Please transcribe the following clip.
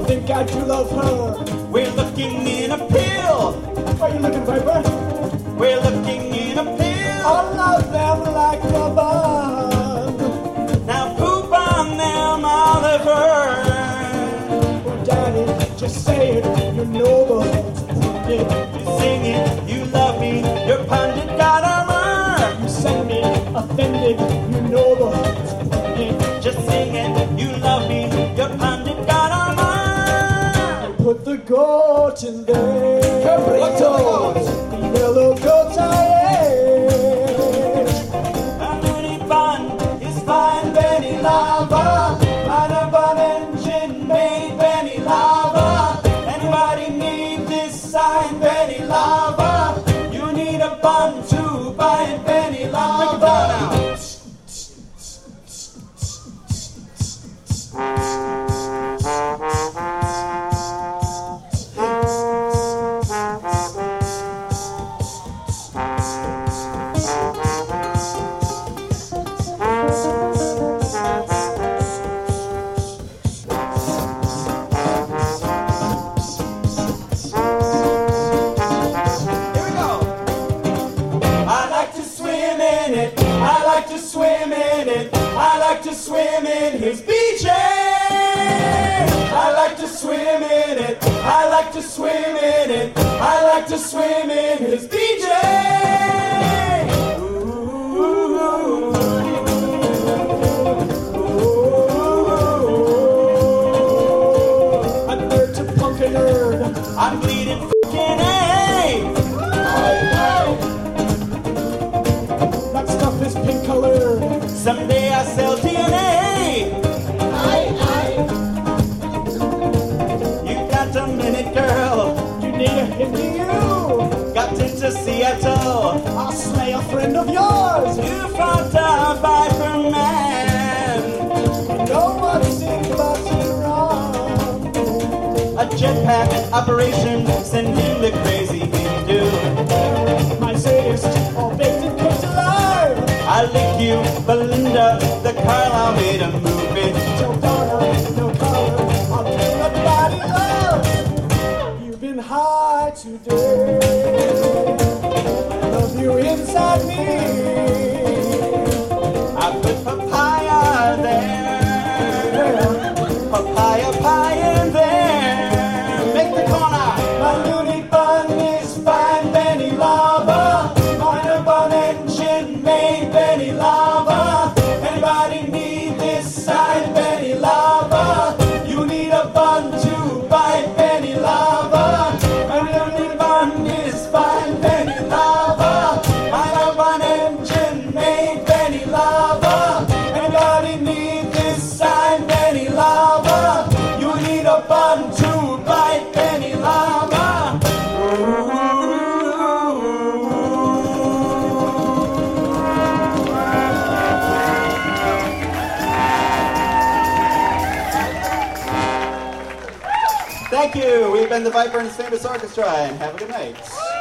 think I do love her. We're looking in a pill. Why are you looking, Viper? We're looking in a pill. I love them like a bomb. Now poop on them, Oliver. Oh, Daddy, just say it. You're noble. You sing it, you love me, your pundit got armor. You send me offended. You're noble. Just sing it, you love me, your pundit got armor. Put the goat in there. Cabritos. The yellow goat I ate. A moody bun is fine, Benny Lava. Pineapple bun engine made Benny Lava. Anybody need this sign, Benny Lava? You need a bun to buy Benny Lava. Swim in his BJ. I like to swim in it. I like to swim in it. I like to swim in his BJ. I'm nerd to punk a nerd. I'm bleeding f***ing A. That stuff is pink colored. Someday I sell DNA. You got a minute, girl. You need a hit to you. Got into Seattle. I'll slay a friend of yours. You fought a Viper man. You know what's in busting wrong. A jetpack operation, send him the crazy Hindu. My sadist, all baked and cooked alive. I lick you, Belinda, the Carlisle made a movie. Till Donna, no color, I'll kill a body love. You've been high today. I love you inside me. I put papaya there. Papaya pie in there. Make the corner. My loony bun is fine, Benny Lava. Mine bun engine made Benny Lava. Anybody need this sign, Benny Lava? You need a bun to buy Benny Lava. My loony bun is fine, Benny Lava. Mine bun engine made Benny Lava. Anybody need this sign, Benny Lava? You need a bun to buy Benny Lava. Thank you. We've been the Viper and his Famous Orchestra, and have a good night.